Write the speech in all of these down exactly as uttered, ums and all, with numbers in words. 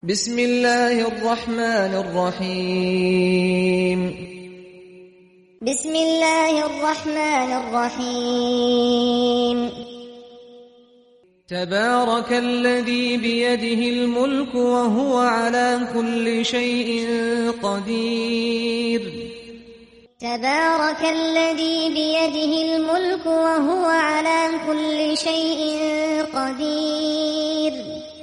بسم الله الرحمن الرحيم بسم الله الرحمن الرحيم تبارك الذي بيده الملك وهو على كل شيء قدير تبارك الذي بيده الملك وهو على كل شيء قدير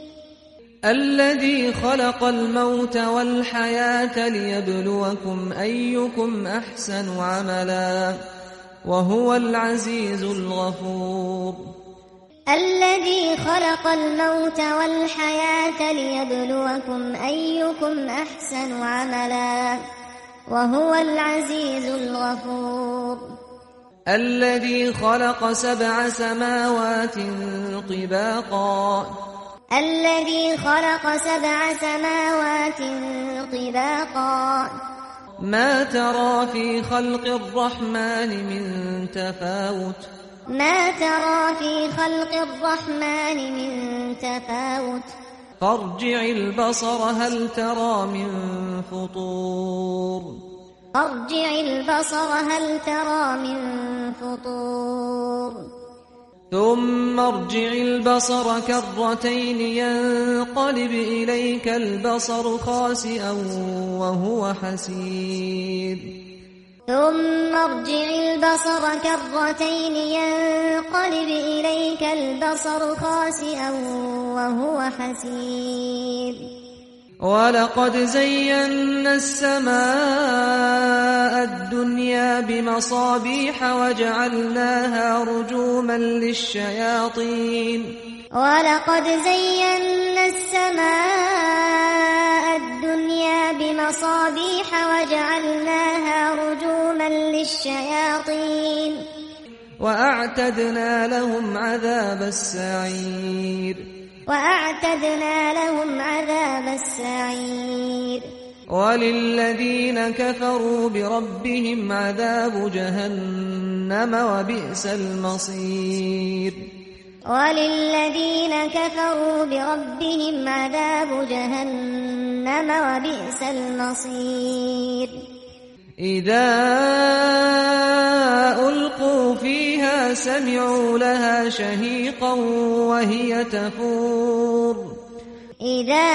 الذي خلق الموت والحياة ليبلوكم أيكم أحسن عملا وهو العزيز الغفور الذي خلق الموت والحياة ليبلوكم أيكم أحسن عملا وهو العزيز الغفور الذي خلق سبع سماوات طباقا الذي خلق سبع سماوات طباقا ما ترى في خلق الرحمن من تفاوت ما ترى في خلق الرحمن من تفاوت فارجع البصر هل ترى من فطور فارجع البصر هل ترى من فطور ثم ارجع البصر كرتين ينقلب إليك البصر خاسئا وهو حسير ثم ارجع البصر كرتين ينقلب إليك البصر خاسئا وهو حسير ولقد زينا السماء الدنيا بمصابيح وجعلناها رجوما للشياطين ولقد زينا السماء الدنيا بمصابيح وجعلناها رجوما للشياطين وأعتدنا لهم عذاب السعير وأعتدنا لهم عذاب السعير وللذين كفروا بربهم عذاب جهنم وبئس المصير وللذين كفروا بربهم عذاب جهنم وبئس المصير إذا ألقوا فيها سمعوا لها شهيقا وهي تفور إذا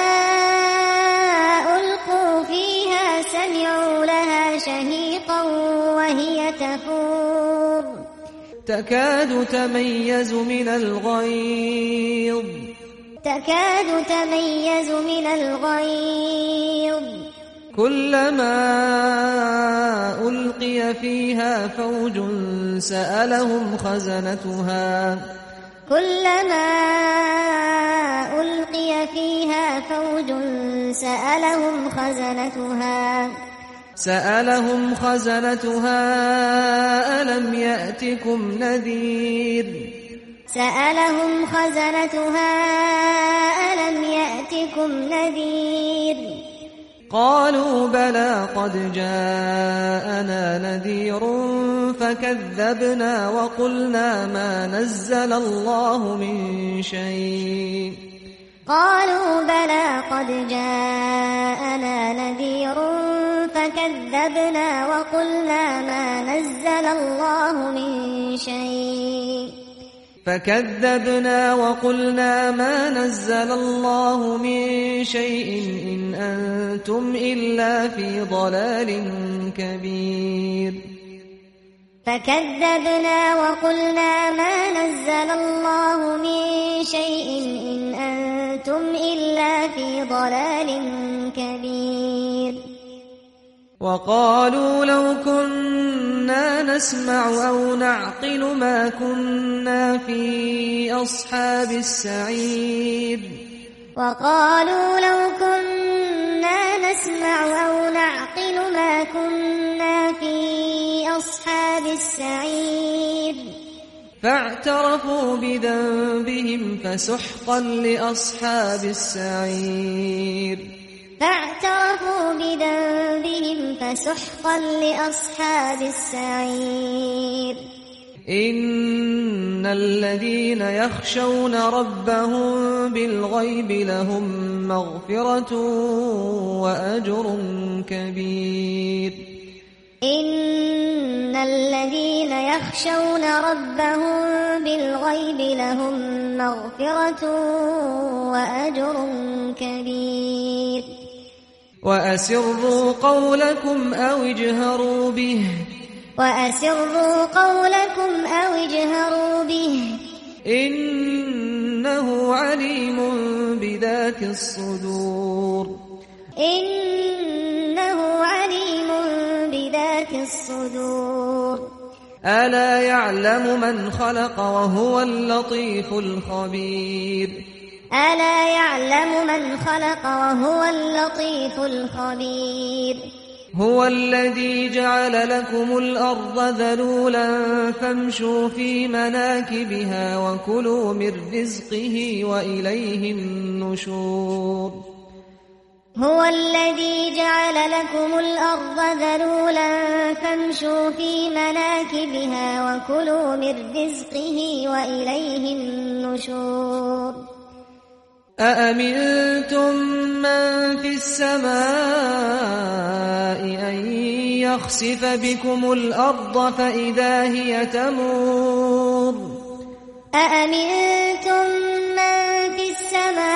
ألقوا فيها سمعوا لها شهيقا وهي تفور تكاد تميز من الغيظ تكاد تميز من الغيظ كلما ألقي فيها فوج سألهم خزنتها كلما ألقي فيها فوج سألهم خزنتها سألهم خزنتها ألم يأتكم نذير سألهم خزنتها ألم يأتكم نذير قالوا بلى قد جاءنا نذير فكذبنا وقلنا ما نزل الله من شيء قالوا بلى قد جاءنا نذير فكذبنا وقلنا ما نزل الله من شيء فكذبنا وقلنا ما نزل الله من شيء إن أنتم إلا في ضلال كبير فكذبنا وقلنا ما نزل الله من شيء إن أنتم إلا في ضلال كبير وقالوا لو كنا نسمع أو نعقل ما كنا في أصحاب السعير وقالوا لو كنا نسمع أو نعقل ما كنا في أصحاب السعير فاعترفوا بذنبهم فسحقا لأصحاب السعير فاعترفوا بذنبهم فسحقا لأصحاب السعير إن الذين يخشون ربهم بالغيب لهم مغفرة وأجر كبير. إن الذين يخشون ربهم بالغيب لهم مغفرة وأجر كبير. وأسروا قولكم أو اجهروا به وأسروا قولكم أو اجهروا به إنه عليم بذات الصدور. إنه عليم بذات الصدور. ألا يعلم من خلق وهو اللطيف الخبير. ألا يعلم من خلق وهو اللطيف الخبير. هو الذي جعل لكم الأرض ذلولا فامشوا في مناكبها وكلوا من رزقه وإليه النشور. هو الذي جعل لكم الأرض ذلولا فامشوا في مناكبها وكلوا من رزقه وإليه النشور. أأمنتم من في السماء أن يخسف بكم الأرض فإذا هي تمور. أأمنتم من في السماء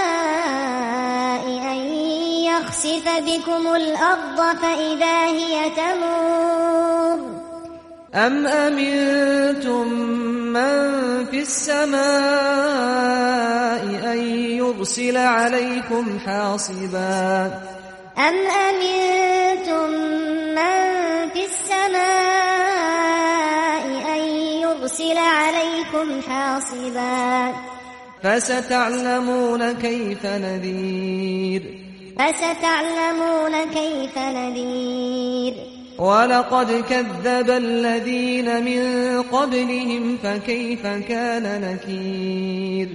أن يخسف بكم الأرض فإذا هي تمور. أم أمنتم من في السماء أن يرسل عليكم حاصبا. أم أمنتم من في السماء أن يرسل عليكم حاصبا. فستعلمون كيف نذير. فستعلمون كيف نذير. ولقد كذب الذين من قبلهم فكيف كان نكير.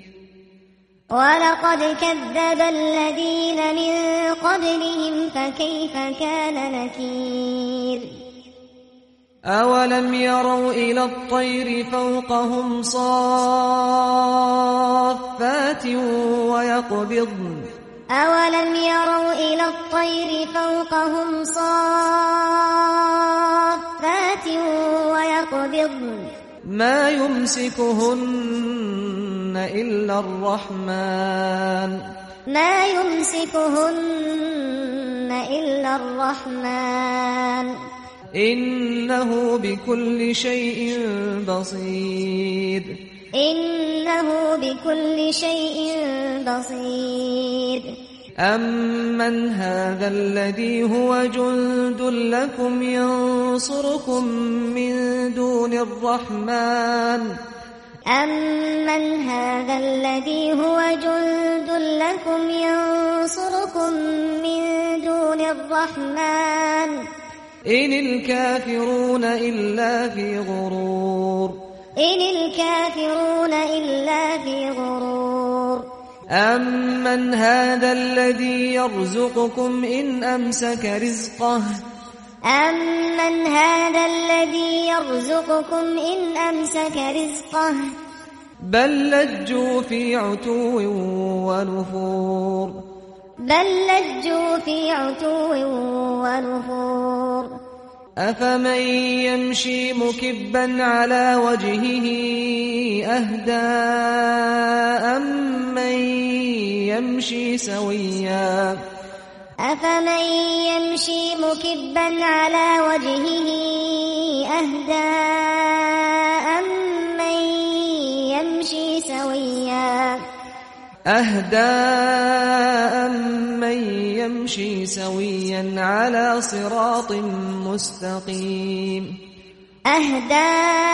ولقد كذب الذين من قبلهم فكيف كان نكير. أولم يروا إلى الطير فوقهم صافات ويقبضن. أولم يروا إلى الطير فوقهم صافات ويقبضن ما يمسكهن إلا الرحمن. ما يمسكهن إلا الرحمن. إنه بكل شيء بصير. إنه بكل شيء بصير. أمن هذا الذي هو جند لكم ينصركم من دون الرحمن. أمن هذا الذي هو جند لكم ينصركم من دون الرحمن. إن الكافرون إلا في غرور. إن الكافرون إلا في غرور. أمن هذا الذي يرزقكم إن أمسك رزقه. أمن هذا الذي يرزقكم إن أمسك رزقه. بل لجوا في عتو ونفور. بل لجوا في عتو ونفور. أفمن يمشي مكبا على وجهه أهدى أمن يمشي سويا. أفمن يمشي مكبا على وجهه أهدى أمن يمشي سويا. أهدى أمن يمشي سويا على صراط مستقيم. أهدى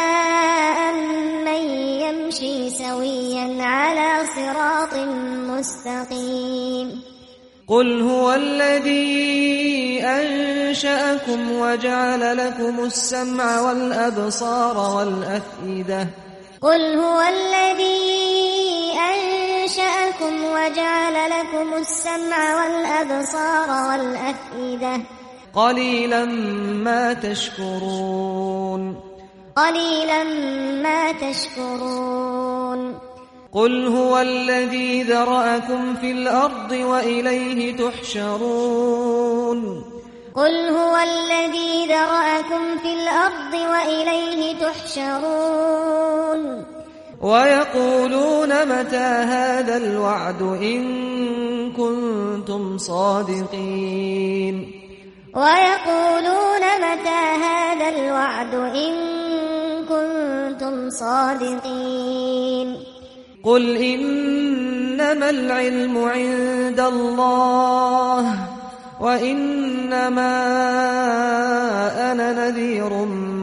أمن يمشي سويا على صراط مستقيم. قل هو الذي أنشأكم وجعل لكم السمع والأبصار والأفئدة. قل هو الذي أنشأكم وجعل لكم السمع والأبصار والأفئدة. قليلا ما تشكرون. قليلا ما تشكرون قل هو الذي ذرأكم في الأرض وإليه تحشرون قل هو الذي ذرأكم في الأرض وإليه تحشرون ويقولون متى هذا الوعد إن كنتم صادقين ويقولون متى هذا الوعد إن كنتم صادقين قل إنما العلم عند الله وإنما أنا نذير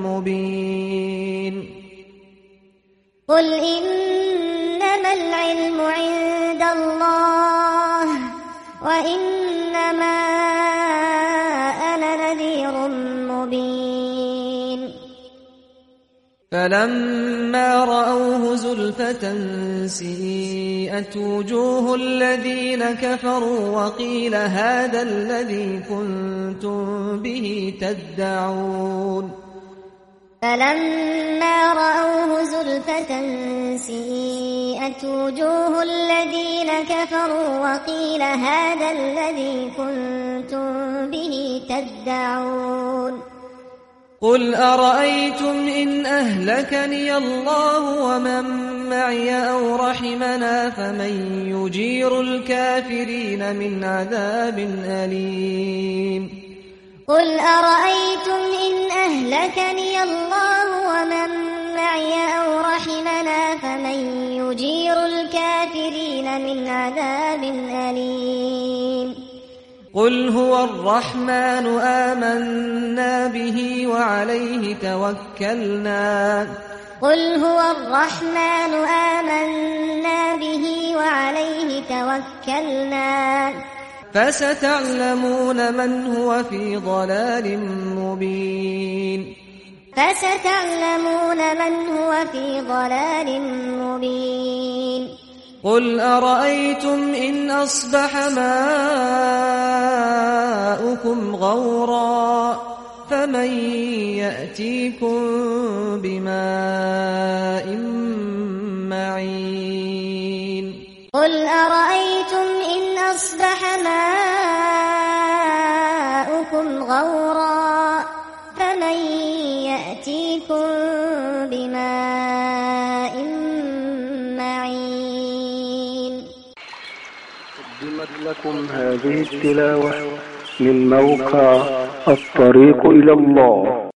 مبين قل إنما العلم عند الله وإنما أنا نذير مبين فلما رأوه زلفة سيئت وجوه الذين كفروا وقيل هذا الذي كنتم به تدعون فلما رأوه زلفة سيئت وجوه الذين كفروا وقيل هذا الذي كنتم به تدعون قل أرأيتم إن أهلكني الله ومن معي أو رحمنا فمن يجير الكافرين من عذاب أليم قل أرأيتم إن أهلكني الله ومن معي أو رحمنا فمن يجير الكافرين من عذاب أليم قل هو الرحمن آمنا به وعليه توكلنا قل هو الرحمن آمنا به وعليه توكلنا فستعلمون من هو في ضلال مبين فستعلمون من هو في ضلال مبين قل أرأيتم إن أصبح ماؤكم غورا فمن يأتيكم بماء معين قل أرأيتم إن أصبح ماؤكم غورا فمن يأتيكم بماء معين. قدمت لكم هذه التلاوة من موقع الطريق إلى الله.